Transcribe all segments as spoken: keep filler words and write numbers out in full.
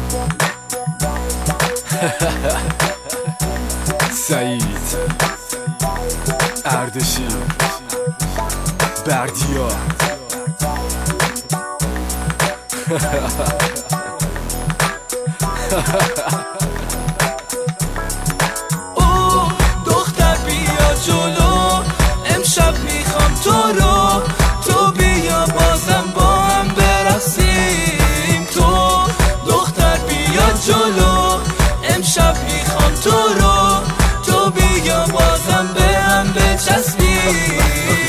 سعید اردشیر بردیا او دختر بیا جلو، امشب میخوام تو رو، تو بیا بازم با هم برقصیم. تو دختر بیا جلو، امشب میخوام تو رو، تو بیا بازم به هم بچسبیم.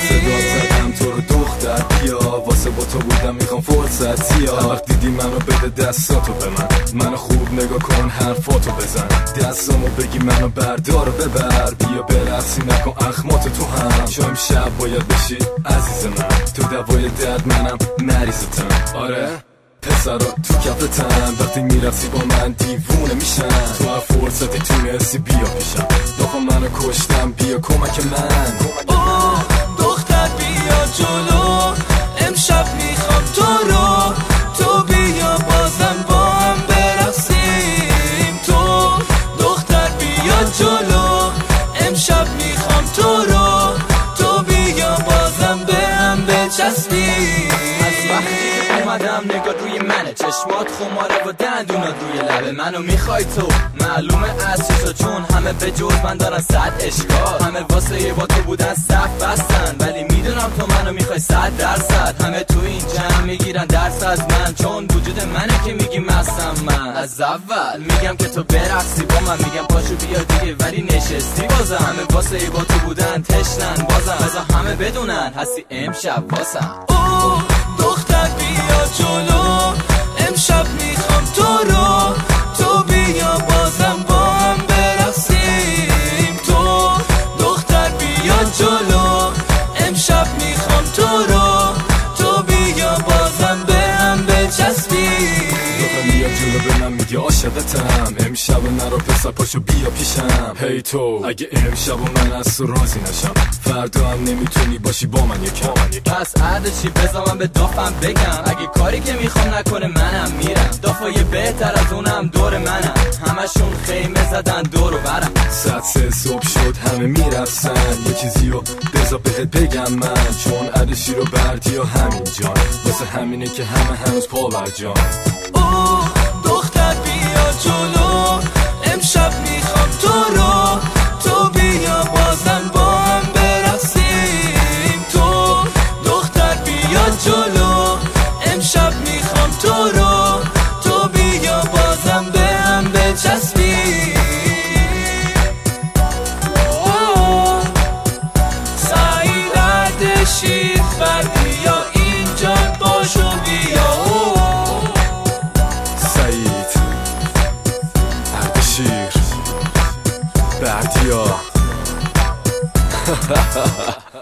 تو رو دختر بیا، واسه با تو بودم میخوام فرصتی ها. وقت دیدی منو بده دستاتو به من، منو خوب نگاه کن حرفاتو بزن، دستامو بگی منو بردار و ببر. بیا برقصی نکن اخمات تو هم، چون امشب باید بشی عزیز من. تو دوای درد منم مریضتم، آره پسرا تو کفتن. وقتی میرقصی با من دیوونه میشن، تو هر فرصتی تونستی بیا پیشم. داخل منو کشتم بیا کمک من. اوه دختر بیا جلو، امشب میخوام تو رو، تو بیا بازم با هم برقصیم. تو دختر بیا جلو، امشب میخوام تو رو، تو بیا بازم به هم بچسبیم. از وقتی که اومدم نگاه روی منه، چشمات خماره و دندونات روی لبه. منو میخوای تو معلومه از چشا، چون همه به جز من دارن صد اشکال. همه واسه یه با تو بودن صف بستن، ولی میدونم تو منو میخوای صد درصد. همه تو این جمع میگیرن درس از من، چون وجود منه که میگی مستم. من از اول میگم که تو برقصی با من، میگم پاشو بیا دیگه ولی نشستی بازم. همه واسه یه با تو بودن تشنن بازم، بازم همه بدونن هستی امشب واسم. اوه دختر بیا جلو، امشب میخوام تو رو، تو بیا بازم با هم برقصیم. تو دختر بیا جلو، امشب میخوام تو رو، تو بیا بازم به هم بچسبیم. بیا جلو به من میگه عاشقتم، امشب نرو پسر پاشو بیا پیشم. هی تو اگه امشب من از تو راضی نشم، فردا هم نمیتونی باشی با من یکم. پس عدشی بذار من به دافم بگم، اگه کاری که میخوام نکنه منم میرم. دافای بهتر از اونم دور منم، همشون خیمه زدن دور و برم. ساعت سه صبح شد همه میرفتن، یه چیزیو بذار بهت بگم من، چون عدشی رو بردی و همین جان، واسه همینه که همه هنوز پا بر جان. اوه دختر بیا جلو، امشب میخوام تو رو، تو بیا بازم با هم برقصیم. تو دختر بیا جلو، امشب میخوام تو رو، تو بیا بازم به هم بچسبیم. اوه سعید اردشیر بردیا اینجا باشو بیا. سعید اردشیر بردیا